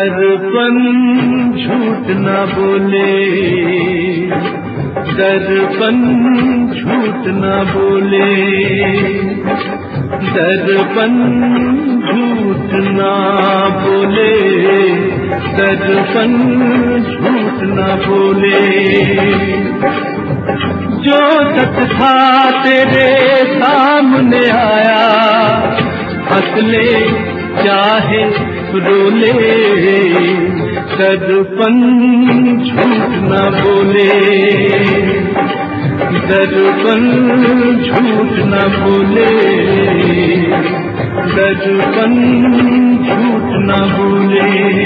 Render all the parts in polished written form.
दर्पण झूठ न बोले, दर्पण झूठ न बोले, दर्पण झूठ न बोले, दर्पण झूठ न बोले। जो सच था तेरे सामने आया, हंस ले चाहे रो ले, दर्पण झूठ न बोले, दर्पण झूठ न बोले, दर्पण झूठ न बोले।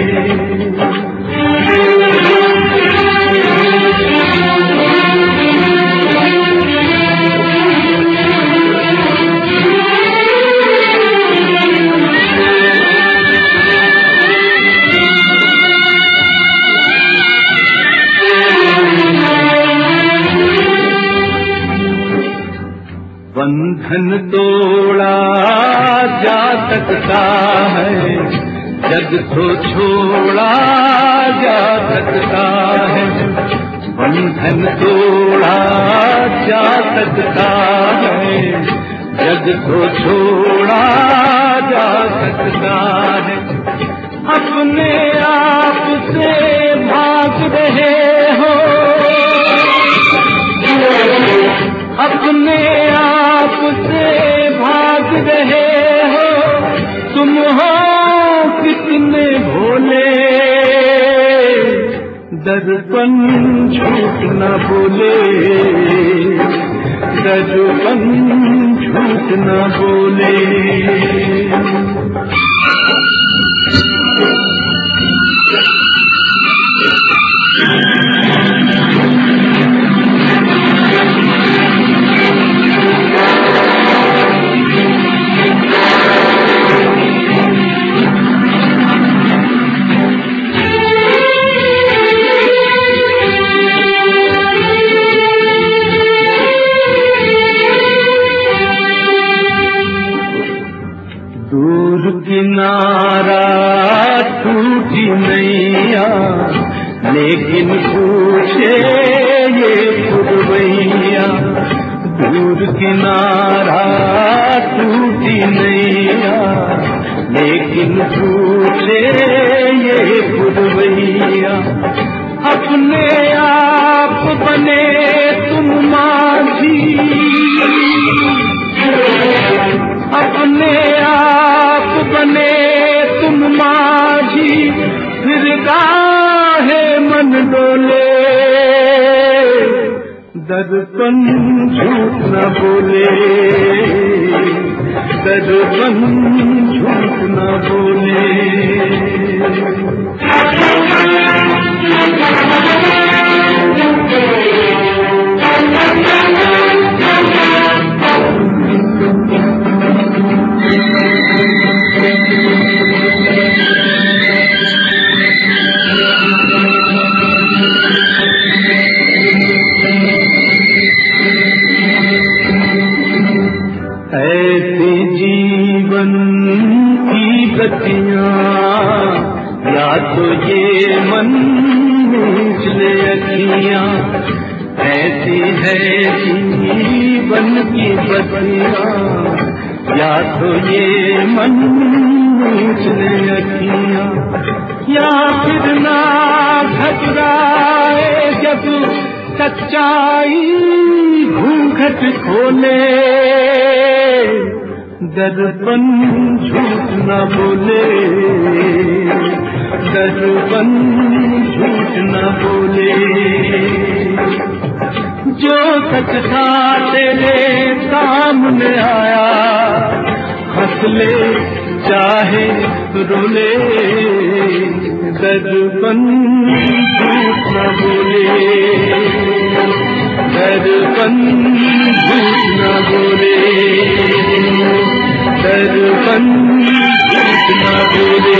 बंधन तोड़ा जा सकता है, जग को छोड़ा जा सकता है। बंधन तोड़ा जा सकता है, जग को छोड़ा जा सकता है। अपने आप से भाग रहे हो, अपने आप से भाग रहे हो, तुम हो कितने भोले, दर्पण झूठ न बोले, दर्पण झूठ न बोले। दूर किनारा टूटी नैया, लेकिन पूछे ये पुरवैया। दूर किनारा टूटी नैया, लेकिन पूछे ये पुरवैया। अपने आप बने तुम माझी, अपने आप बने तुम माझी, फिर काहे मन डोले, दर्पण झूठ न बोले, दर्पण झूठ न बोले। ऐसे जीवन की गतियाँ, या तो ये मन निचले अखियाँ। ऐसी है जीवन की गतियाँ, या तो ये मन निचले अखियाँ। या फिर ना घबराए जब सच्चाई घूंघट खोले, दर्पण झूठ न बोले, दर्पण झूठ न बोले। जो सच था तेरे सामने आया, हंस ले चाहे रो ले, दर्पण झूठ न बोले, दर्पण झूठ न बोले, दर्पण झूठ न बोले।